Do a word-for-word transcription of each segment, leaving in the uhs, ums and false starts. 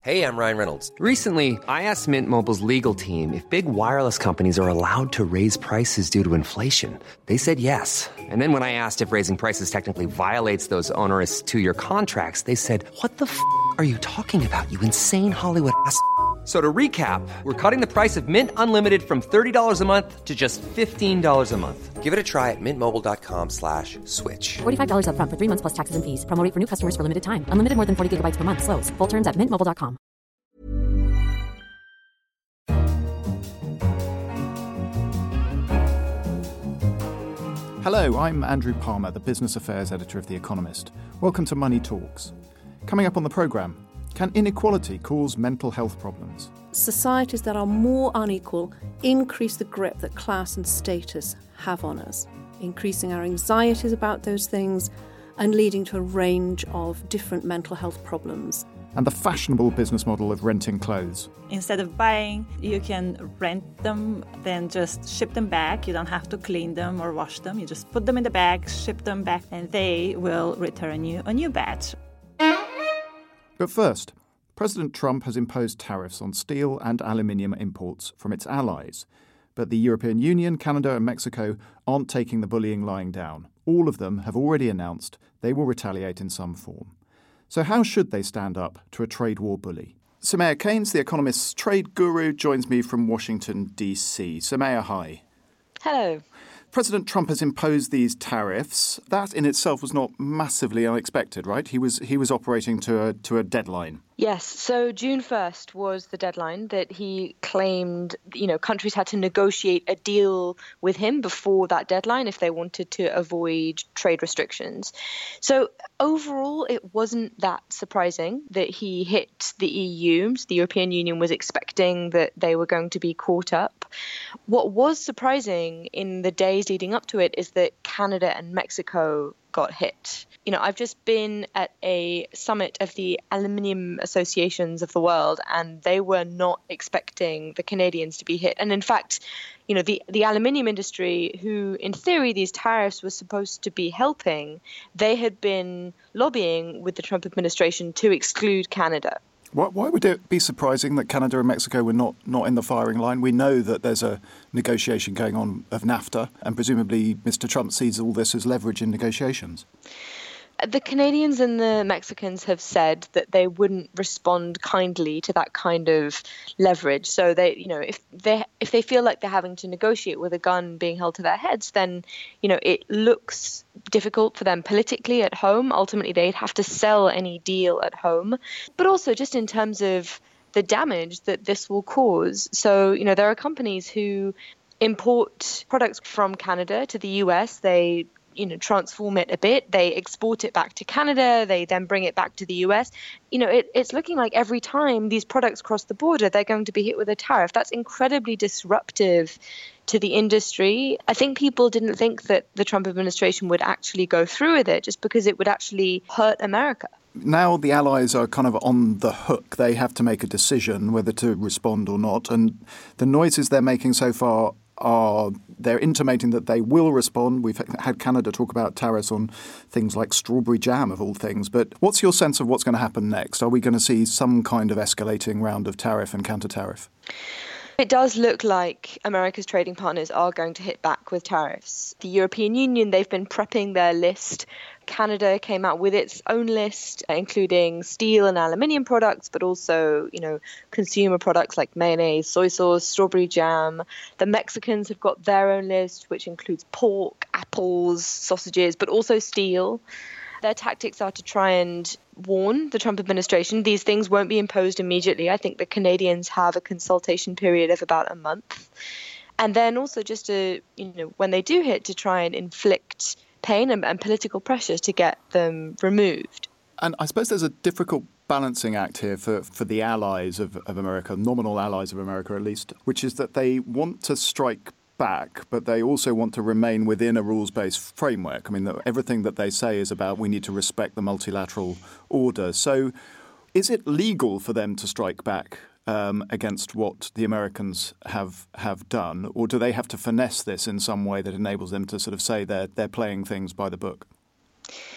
Hey, I'm Ryan Reynolds. Recently, I asked Mint Mobile's legal team if big wireless companies are allowed to raise prices due to inflation. They said yes. And then when I asked if raising prices technically violates those onerous two-year contracts, they said, what the f*** are you talking about, you insane Hollywood ass f- So to recap, we're cutting the price of Mint Unlimited from thirty dollars a month to just fifteen dollars a month. Give it a try at mintmobile.com slash switch. forty-five dollars up front for three months plus taxes and fees. Promo rate for new customers for limited time. Unlimited more than forty gigabytes per month. Slows full terms at mint mobile dot com. Hello, I'm Andrew Palmer, the business affairs editor of The Economist. Welcome to Money Talks. Coming up on the programme, can inequality cause mental health problems? Societies that are more unequal increase the grip that class and status have on us, increasing our anxieties about those things and leading to a range of different mental health problems. And the fashionable business model of renting clothes. Instead of buying, you can rent them, then just ship them back. You don't have to clean them or wash them. You just put them in the bag, ship them back, and they will return you a new batch. But first, President Trump has imposed tariffs on steel and aluminium imports from its allies. But the European Union, Canada and Mexico aren't taking the bullying lying down. All of them have already announced they will retaliate in some form. So how should they stand up to a trade war bully? Soumaya Keynes, The Economist's trade guru, joins me from Washington, D C. Soumaya, hi. Hello. President Trump has imposed these tariffs. That in itself was not massively unexpected, right? He was he was operating to a to a deadline. Yes. So June first was the deadline that he claimed, you know, countries had to negotiate a deal with him before that deadline if they wanted to avoid trade restrictions. So overall, it wasn't that surprising that he hit the E U. The European Union was expecting that they were going to be caught up. What was surprising in the days leading up to it is that Canada and Mexico got hit. You know, I've just been at a summit of the aluminium associations of the world, and they were not expecting the Canadians to be hit. And in fact, you know, the, the aluminium industry, who in theory these tariffs were supposed to be helping, they had been lobbying with the Trump administration to exclude Canada. Why, why would it be surprising that Canada and Mexico were not, not in the firing line? We know that there's a negotiation going on of NAFTA, and presumably Mister Trump sees all this as leverage in negotiations. The Canadians and the Mexicans have said that they wouldn't respond kindly to that kind of leverage. So they, you know, if they if they feel like they're having to negotiate with a gun being held to their heads, then, you know, it looks difficult for them politically at home. Ultimately, they'd have to sell any deal at home. But also just in terms of the damage that this will cause. So, you know, there are companies who import products from Canada to the U S. They you know, transform it a bit. They export it back to Canada. They then bring it back to the U S. You know, it, it's looking like every time these products cross the border, they're going to be hit with a tariff. That's incredibly disruptive to the industry. I think people didn't think that the Trump administration would actually go through with it just because it would actually hurt America. Now the allies are kind of on the hook. They have to make a decision whether to respond or not. And the noises they're making so far are they're intimating that they will respond. We've had Canada talk about tariffs on things like strawberry jam, of all things. But what's your sense of what's going to happen next? Are we going to see some kind of escalating round of tariff and counter-tariff? It does look like America's trading partners are going to hit back with tariffs. The European Union, they've been prepping their list. Canada came out with its own list, including steel and aluminium products, but also, you know, consumer products like mayonnaise, soy sauce, strawberry jam. The Mexicans have got their own list, which includes pork, apples, sausages, but also steel. Their tactics are to try and warn the Trump administration these things won't be imposed immediately. I think the Canadians have a consultation period of about a month. And then also just to, you know, when they do hit, to try and inflict pain and, and political pressures to get them removed. And I suppose there's a difficult balancing act here for, for the allies of, of America, nominal allies of America at least, which is that they want to strike back, but they also want to remain within a rules-based framework. I mean, the, everything that they say is about we need to respect the multilateral order. So is it legal for them to strike back um, against what the Americans have have done, or do they have to finesse this in some way that enables them to sort of say they're, they're playing things by the book?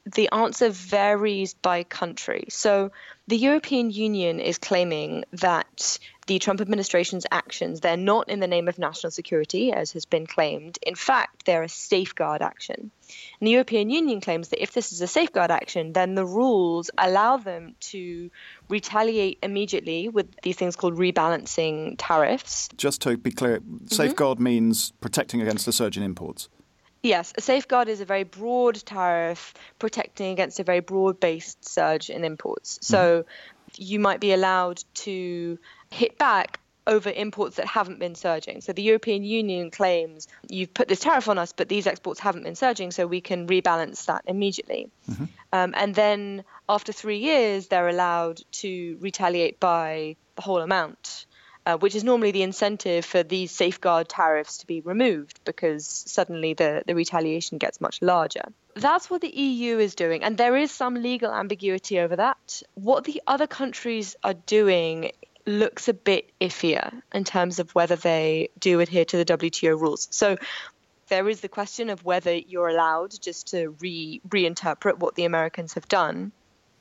the answer varies by country. So the European Union is claiming that the Trump administration's actions, they're not in the name of national security, as has been claimed. In fact, they're a safeguard action. And the European Union claims that if this is a safeguard action, then the rules allow them to retaliate immediately with these things called rebalancing tariffs. Just to be clear, safeguard mm-hmm. means protecting against a surge in imports. Yes, a safeguard is a very broad tariff protecting against a very broad-based surge in imports. So mm-hmm. you might be allowed to hit back over imports that haven't been surging. So the European Union claims you've put this tariff on us, but these exports haven't been surging, so we can rebalance that immediately. Mm-hmm. Um, and then after three years, they're allowed to retaliate by the whole amount. Uh, which is normally the incentive for these safeguard tariffs to be removed because suddenly the, the retaliation gets much larger. That's what the E U is doing, and there is some legal ambiguity over that. What the other countries are doing looks a bit iffier in terms of whether they do adhere to the W T O rules. So there is the question of whether you're allowed just to re reinterpret what the Americans have done.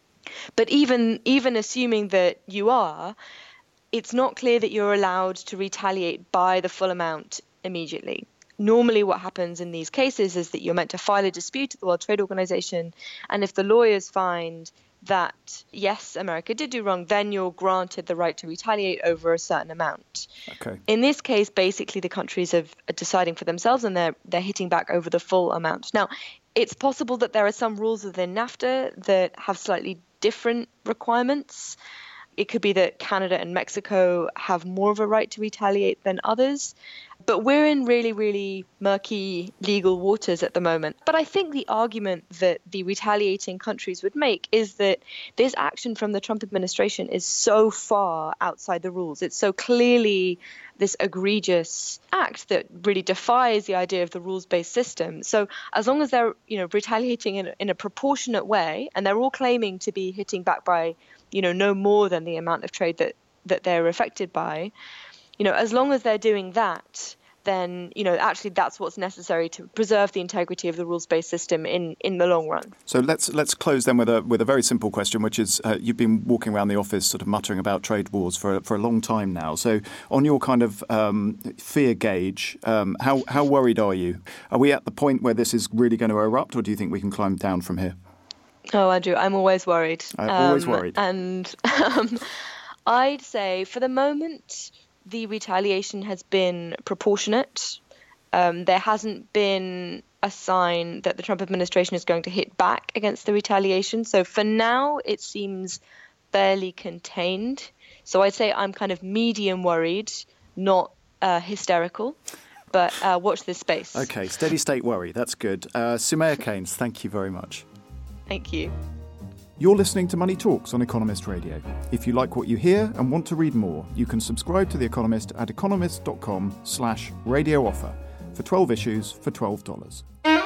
But even even assuming that you are, it's not clear that you're allowed to retaliate by the full amount immediately. Normally what happens in these cases is that you're meant to file a dispute at the World Trade Organization, and if the lawyers find that, yes, America did do wrong, then you're granted the right to retaliate over a certain amount. Okay. In this case, basically the countries are deciding for themselves and they're, they're hitting back over the full amount. Now, it's possible that there are some rules within NAFTA that have slightly different requirements. It could be that Canada and Mexico have more of a right to retaliate than others. But we're in really, really murky legal waters at the moment. But I think the argument that the retaliating countries would make is that this action from the Trump administration is so far outside the rules. It's so clearly this egregious act that really defies the idea of the rules-based system. So as long as they're, you know, retaliating in, in a proportionate way, and they're all claiming to be hitting back by, you know, no more than the amount of trade that, that they're affected by, you know, as long as they're doing that, then, you know, actually that's what's necessary to preserve the integrity of the rules-based system in, in the long run. So let's let's close then with a with a very simple question, which is uh, you've been walking around the office sort of muttering about trade wars for for a long time now. So on your kind of um, fear gauge, um, how how worried are you? Are we at the point where this is really going to erupt, or do you think we can climb down from here? Oh, Andrew, I'm always worried. I'm um, always worried. And um, I'd say for the moment, the retaliation has been proportionate. Um, there hasn't been a sign that the Trump administration is going to hit back against the retaliation. So for now, it seems fairly contained. So I'd say I'm kind of medium worried, not uh, hysterical. But uh, watch this space. OK, steady state worry. That's good. Uh, Soumaya Keynes, thank you very much. Thank you. You're listening to Money Talks on Economist Radio. If you like what you hear and want to read more, you can subscribe to The Economist at economist.com slash radio offer for twelve issues for twelve dollars.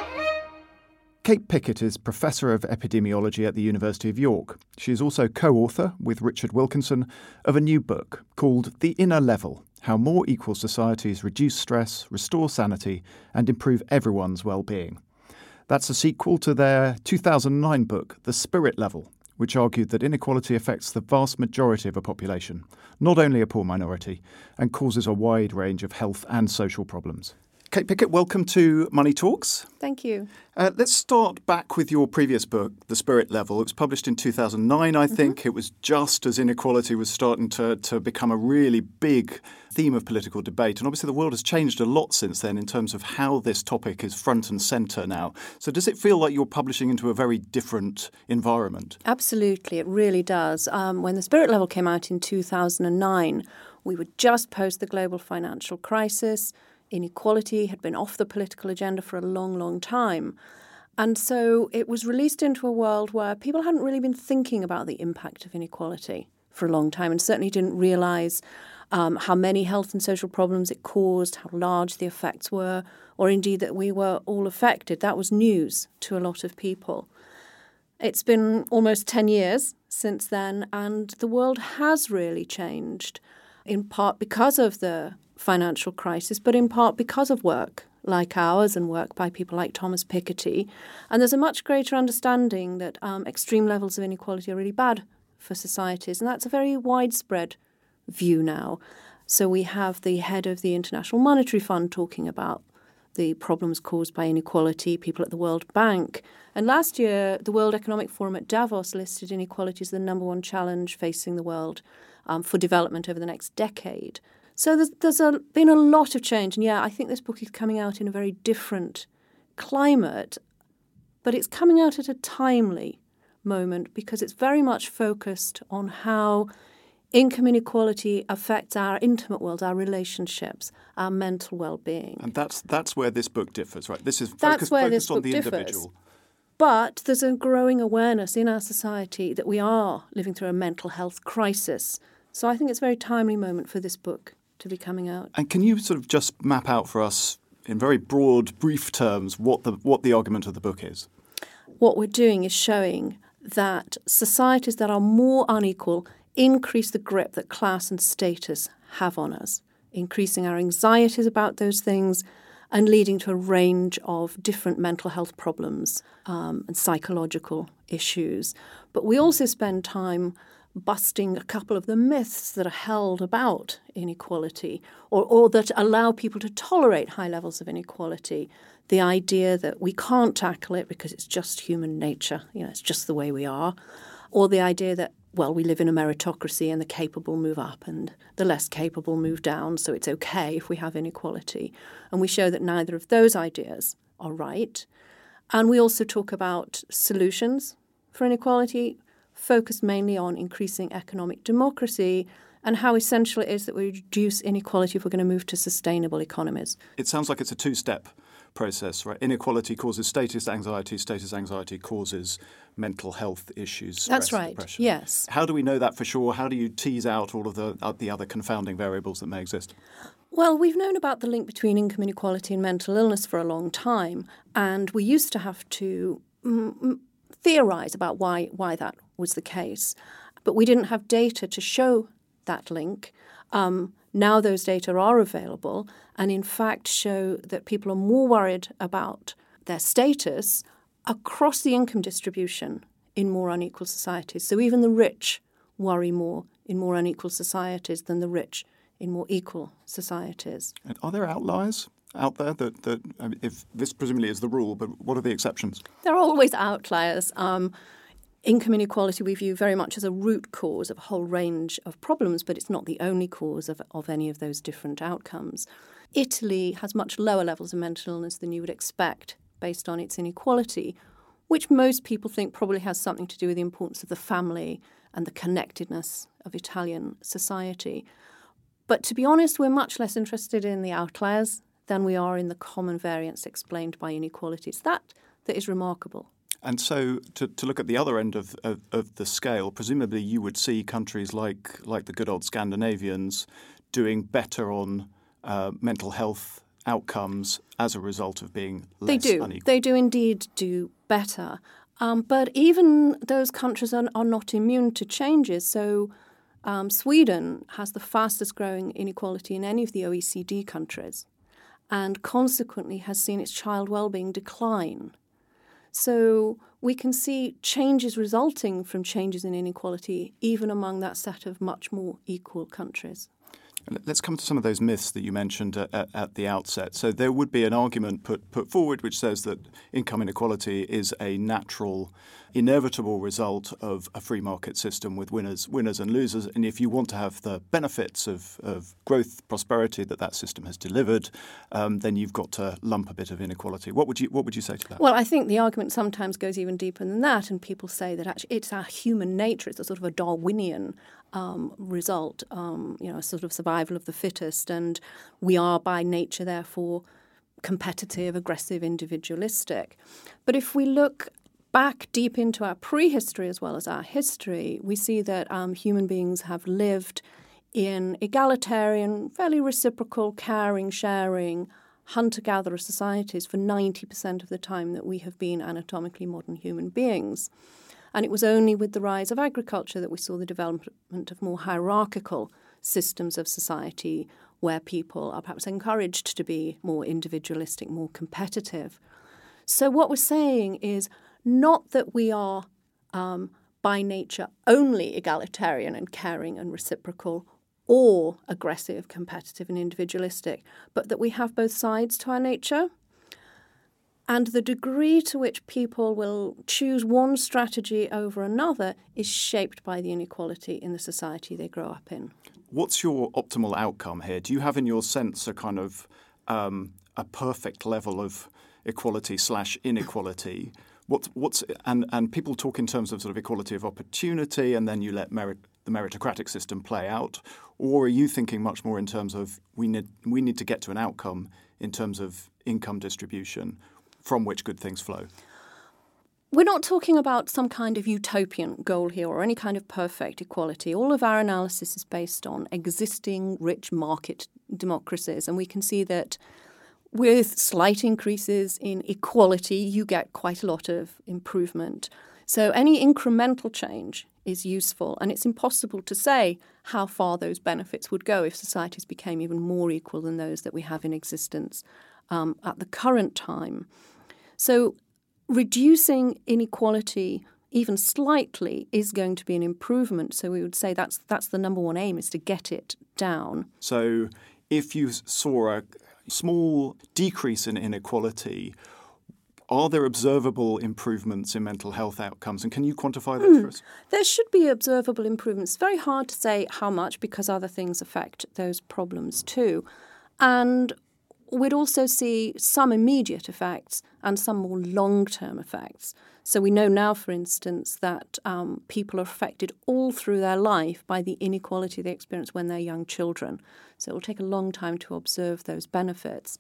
Kate Pickett is Professor of Epidemiology at the University of York. She is also co-author, with Richard Wilkinson, of a new book called The Inner Level: How More Equal Societies Reduce Stress, Restore Sanity and Improve Everyone's Well-Being. That's a sequel to their two thousand nine book, The Spirit Level, which argued that inequality affects the vast majority of a population, not only a poor minority, and causes a wide range of health and social problems. Kate Pickett, welcome to Money Talks. Thank you. Uh, let's start back with your previous book, The Spirit Level. It was published in two thousand nine, I think. Mm-hmm. It was just as inequality was starting to, to become a really big theme of political debate. And obviously the world has changed a lot since then in terms of how this topic is front and centre now. So does it feel like you're publishing into a very different environment? Absolutely, it really does. Um, when The Spirit Level came out in two thousand nine, we were just post the global financial crisis. Inequality had been off the political agenda for a long, long time. And so it was released into a world where people hadn't really been thinking about the impact of inequality for a long time, and certainly didn't realise um, how many health and social problems it caused, how large the effects were, or indeed that we were all affected. That was news to a lot of people. It's been almost ten years since then, and the world has really changed, in part because of the financial crisis, but in part because of work like ours and work by people like Thomas Piketty. And there's a much greater understanding that um, extreme levels of inequality are really bad for societies. And that's a very widespread view now. So we have the head of the International Monetary Fund talking about the problems caused by inequality, people at the World Bank. And last year, the World Economic Forum at Davos listed inequality as the number one challenge facing the world um, for development over the next decade. So there's, there's a, been a lot of change. And yeah, I think this book is coming out in a very different climate, but it's coming out at a timely moment because it's very much focused on how income inequality affects our intimate world, our relationships, our mental well-being. And that's that's where this book differs, right? This is that's focused, where focused this on book the differs. individual. But there's a growing awareness in our society that we are living through a mental health crisis. So I think it's a very timely moment for this book to be coming out. And can you sort of just map out for us in very broad, brief terms what the what the argument of the book is? What we're doing is showing that societies that are more unequal increase the grip that class and status have on us, increasing our anxieties about those things and leading to a range of different mental health problems um, and psychological issues. But we also spend time busting a couple of the myths that are held about inequality or, or that allow people to tolerate high levels of inequality. The idea that we can't tackle it because it's just human nature, you know, it's just the way we are. Or the idea that, well, we live in a meritocracy and the capable move up and the less capable move down, so it's okay if we have inequality. And we show that neither of those ideas are right. And we also talk about solutions for inequality, focused mainly on increasing economic democracy and how essential it is that we reduce inequality if we're going to move to sustainable economies. It sounds like it's a two-step process, right? Inequality causes status anxiety, status anxiety causes mental health issues. That's stress, right, depression. yes. How do we know that for sure? How do you tease out all of the, uh, the other confounding variables that may exist? Well, we've known about the link between income inequality and mental illness for a long time, and we used to have to mm, theorise about why why that was the case. But we didn't have data to show that link. Um, now those data are available and in fact show that people are more worried about their status across the income distribution in more unequal societies. So even the rich worry more in more unequal societies than the rich in more equal societies. And are there outliers out there that, that I mean, if this presumably is the rule, but what are the exceptions? There are always outliers. Um, Income inequality we view very much as a root cause of a whole range of problems, but it's not the only cause of, of any of those different outcomes. Italy has much lower levels of mental illness than you would expect based on its inequality, which most people think probably has something to do with the importance of the family and the connectedness of Italian society. But to be honest, we're much less interested in the outliers than we are in the common variance explained by inequality. It's that that is remarkable. And so to, to look at the other end of, of, of the scale, presumably you would see countries like like the good old Scandinavians doing better on uh, mental health outcomes as a result of being less they do. unequal. They do indeed do better. Um, but even those countries are, are not immune to changes. So um, Sweden has the fastest growing inequality in any of the O E C D countries and consequently has seen its child well-being decline. So we can see changes resulting from changes in inequality even among that set of much more equal countries. Let's come to some of those myths that you mentioned at, at, at the outset. So there would be an argument put, put forward which says that income inequality is a natural, inevitable result of a free market system with winners winners and losers. And if you want to have the benefits of, of growth, prosperity that that system has delivered, um, then you've got to lump a bit of inequality. What would you what would you say to that? Well, I think the argument sometimes goes even deeper than that, and people say that actually it's our human nature. It's a sort of a Darwinian um, result, um, you know, a sort of survival of the fittest, and we are by nature, therefore, competitive, aggressive, individualistic. But if we look back deep into our prehistory as well as our history, we see that um, human beings have lived in egalitarian, fairly reciprocal, caring, sharing, hunter-gatherer societies for ninety percent of the time that we have been anatomically modern human beings. And it was only with the rise of agriculture that we saw the development of more hierarchical systems of society where people are perhaps encouraged to be more individualistic, more competitive. So what we're saying is not that we are um, by nature only egalitarian and caring and reciprocal or aggressive, competitive and individualistic, but that we have both sides to our nature. And the degree to which people will choose one strategy over another is shaped by the inequality in the society they grow up in. What's your optimal outcome here? Do you have in your sense a kind of um, a perfect level of equality slash inequality? What, what's and, and people talk in terms of sort of equality of opportunity, and then you let merit, the meritocratic system play out? Or are you thinking much more in terms of we need we need to get to an outcome in terms of income distribution from which good things flow? We're not talking about some kind of utopian goal here or any kind of perfect equality. All of our analysis is based on existing rich market democracies, and we can see that with slight increases in equality, you get quite a lot of improvement. So any incremental change is useful, and it's impossible to say how far those benefits would go if societies became even more equal than those that we have in existence um, at the current time. So reducing inequality even slightly is going to be an improvement. So we would say that's that's the number one aim, is to get it down. So if you saw a small decrease in inequality, are there observable improvements in mental health outcomes? And can you quantify those mm. for us? There should be observable improvements. It's very hard to say how much because other things affect those problems too. And we'd also see some immediate effects and some more long-term effects. So we know now, for instance, that um, people are affected all through their life by the inequality they experience when they're young children. So it will take a long time to observe those benefits.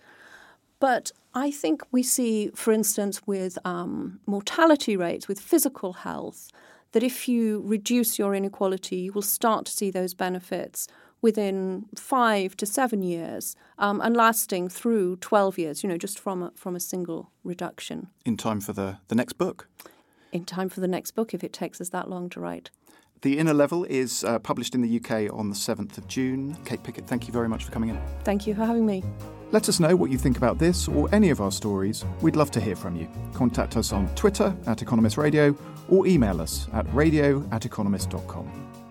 But I think we see, for instance, with um, mortality rates, with physical health, that if you reduce your inequality, you will start to see those benefits within five to seven years um, and lasting through twelve years, you know, just from a, from a single reduction. In time for the, the next book? In time for the next book, if it takes us that long to write. The Inner Level is uh, published in the U K on the seventh of June. Kate Pickett, thank you very much for coming in. Thank you for having me. Let us know what you think about this or any of our stories. We'd love to hear from you. Contact us on Twitter at Economist Radio or email us at radio at economist dot com.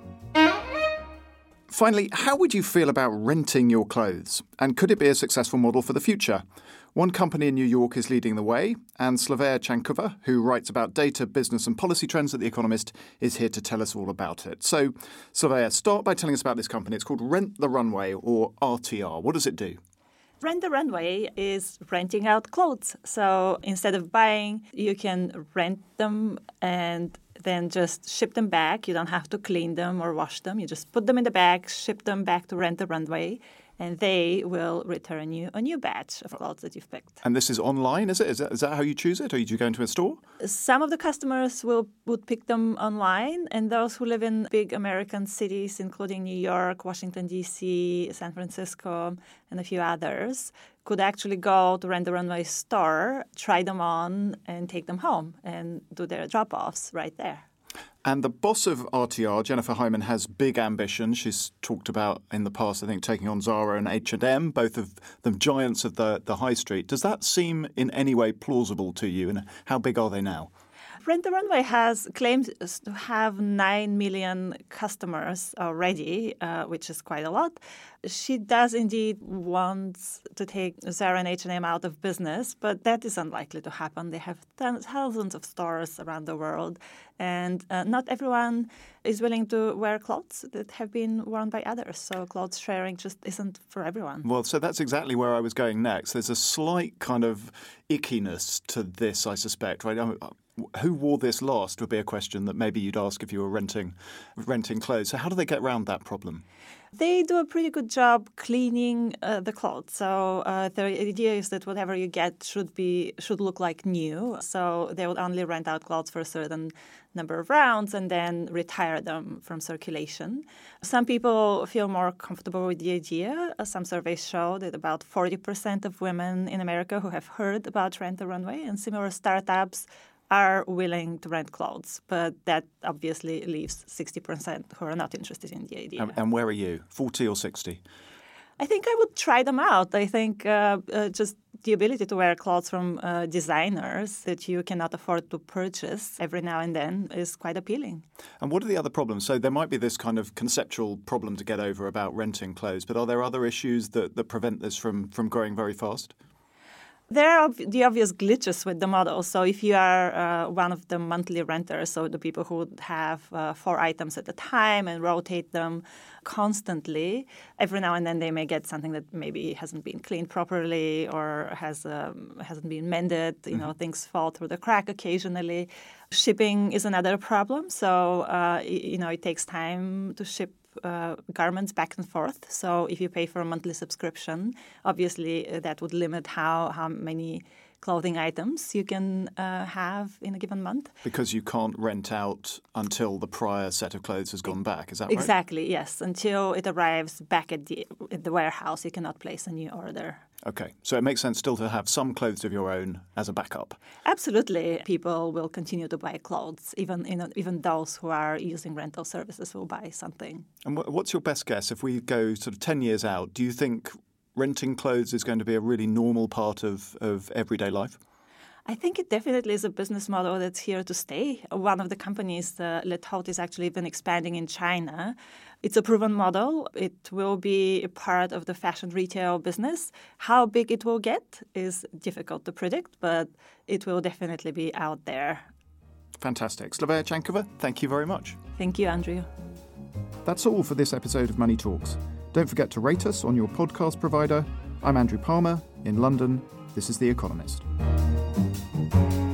Finally, how would you feel about renting your clothes? And could it be a successful model for the future? One company in New York is leading the way, and Slavea Chankova, who writes about data, business and policy trends at The Economist, is here to tell us all about it. So, Slavea, start by telling us about this company. It's called Rent the Runway, or R T R. What does it do? Rent the Runway is renting out clothes. So instead of buying, you can rent them and then just ship them back. You don't have to clean them or wash them. You just put them in the bag, ship them back to Rent the Runway, and they will return you a new batch of clothes that you've picked. And this is online, is it? Is that, is that how you choose it, or do you go into a store? Some of the customers will would pick them online, and those who live in big American cities, including New York, Washington, D C, San Francisco, and a few others, could actually go to Rent the Runway store, try them on, and take them home and do their drop-offs right there. And the boss of R T R, Jennifer Hyman, has big ambitions. She's talked about in the past, I think, taking on Zara and H and M, both of them giants of the, the high street. Does that seem in any way plausible to you? And how big are they now? Rent the Runway has claimed to have nine million customers already, uh, which is quite a lot. She does indeed want to take Zara and H and M out of business, but that is unlikely to happen. They have thousands of stores around the world, and uh, not everyone is willing to wear clothes that have been worn by others. So clothes sharing just isn't for everyone. Well, so that's exactly where I was going next. There's a slight kind of ickiness to this, I suspect, right? I mean, who wore this last would be a question that maybe you'd ask if you were renting renting clothes. So how do they get around that problem? They do a pretty good job cleaning uh, the clothes. So uh, the idea is that whatever you get should be should look like new. So they would only rent out clothes for a certain number of rounds and then retire them from circulation. Some people feel more comfortable with the idea. Uh, some surveys show that about forty percent of women in America who have heard about Rent the Runway and similar startups are willing to rent clothes, but that obviously leaves sixty percent who are not interested in the idea. And, and where are you, forty or sixty? I think I would try them out. I think uh, uh, just the ability to wear clothes from uh, designers that you cannot afford to purchase every now and then is quite appealing. And what are the other problems? So there might be this kind of conceptual problem to get over about renting clothes, but are there other issues that, that prevent this from, from growing very fast? There are the obvious glitches with the model. So if you are uh, one of the monthly renters, so the people who have uh, four items at a time and rotate them constantly, every now and then they may get something that maybe hasn't been cleaned properly or has um, hasn't been mended. You know, mm-hmm. things fall through the crack occasionally. Shipping is another problem. So uh, you know, it takes time to ship Uh, garments back and forth. So if you pay for a monthly subscription, obviously uh, that would limit how, how many clothing items you can uh, have in a given month. Because you can't rent out until the prior set of clothes has gone back, is that right? Exactly, yes. Until it arrives back at the, at the warehouse, you cannot place a new order. Okay, so it makes sense still to have some clothes of your own as a backup. Absolutely. People will continue to buy clothes. Even you know, even those who are using rental services will buy something. And what's your best guess? If we go sort of ten years out, do you think renting clothes is going to be a really normal part of, of everyday life? I think it definitely is a business model that's here to stay. One of the companies, uh, Le Tout, is actually been expanding in China. It's a proven model. It will be a part of the fashion retail business. How big it will get is difficult to predict, but it will definitely be out there. Fantastic. Slavea Chankova, thank you very much. Thank you, Andrew. That's all for this episode of Money Talks. Don't forget to rate us on your podcast provider. I'm Andrew Palmer in London. This is The Economist.